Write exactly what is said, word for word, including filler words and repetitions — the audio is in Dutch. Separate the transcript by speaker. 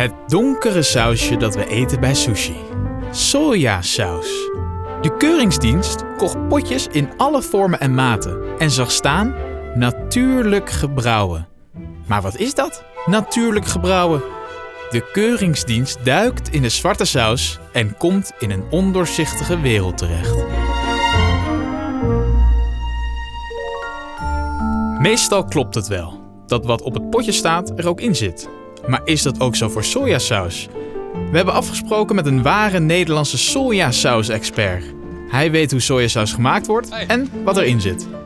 Speaker 1: Het donkere sausje dat we eten bij sushi. Sojasaus. De keuringsdienst kocht potjes in alle vormen en maten en zag staan natuurlijk gebrouwen. Maar wat is dat? Natuurlijk gebrouwen. De keuringsdienst duikt in de zwarte saus en komt in een ondoorzichtige wereld terecht. Meestal klopt het wel, dat wat op het potje staat er ook in zit. Maar is dat ook zo voor sojasaus? We hebben afgesproken met een ware Nederlandse sojasaus-expert. Hij weet hoe sojasaus gemaakt wordt en wat erin zit.